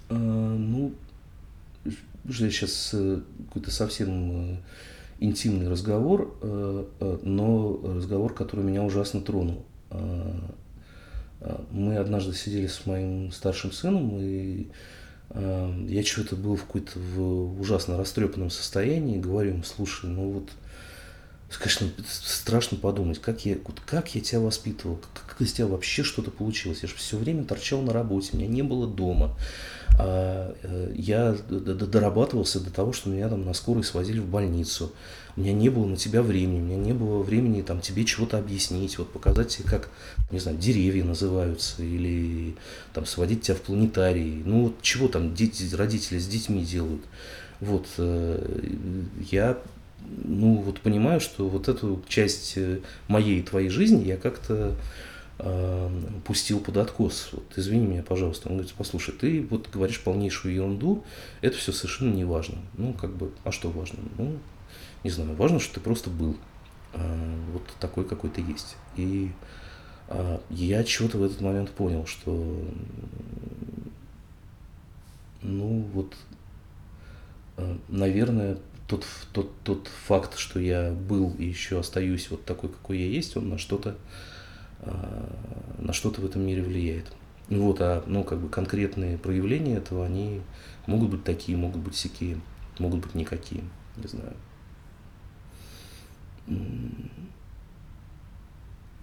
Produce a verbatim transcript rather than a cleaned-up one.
А, ну, уже сейчас какой-то совсем э, интимный разговор, э, э, но разговор, который меня ужасно тронул. А, а, Мы однажды сидели с моим старшим сыном, и а, я что-то был в какой-то в ужасно растрепанном состоянии, говорю ему: слушай, ну вот, конечно, страшно подумать, как я, вот как я тебя воспитывал, как, как из тебя вообще что-то получилось. Я же все время торчал на работе, меня не было дома. А, э, я дорабатывался до того, что меня там на скорой свозили в больницу. У меня не было на тебя времени, у меня не было времени там тебе чего-то объяснить, вот показать тебе, как, не знаю, деревья называются, или там сводить тебя в планетарий. Ну вот чего там дети, родители с детьми делают. Вот э, я, ну вот понимаю, что вот эту часть э, моей и твоей жизни я как-то э, пустил под откос. Вот, извини меня, пожалуйста. Он говорит: послушай, ты вот говоришь полнейшую ерунду, это все совершенно не важно. Ну, как бы, а что важно? Ну, не знаю, важно, что ты просто был э, вот такой, какой ты есть. И э, я чего-то в этот момент понял, что, ну, вот, э, наверное, тот, тот, тот факт, что я был и еще остаюсь вот такой, какой я есть, он на что-то на что-то в этом мире влияет. Вот, а ну, как бы конкретные проявления этого, они могут быть такие, могут быть сякие, могут быть никакие, не знаю.